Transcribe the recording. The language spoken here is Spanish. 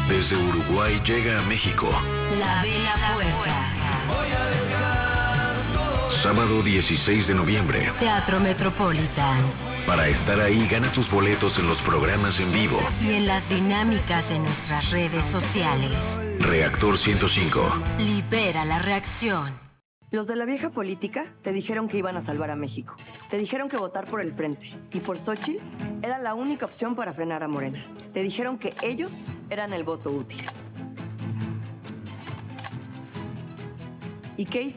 Desde Uruguay llega a México. La Vela Puerca. Sábado 16 de noviembre. Teatro Metropolitan. Para estar ahí, gana tus boletos en los programas en vivo. Y en las dinámicas en nuestras redes sociales. Reactor 105. Libera la reacción. Los de la vieja política te dijeron que iban a salvar a México. Te dijeron que votar por el Frente y por Xóchitl era la única opción para frenar a Morena. Te dijeron que ellos eran el voto útil. ¿Y qué hicieron?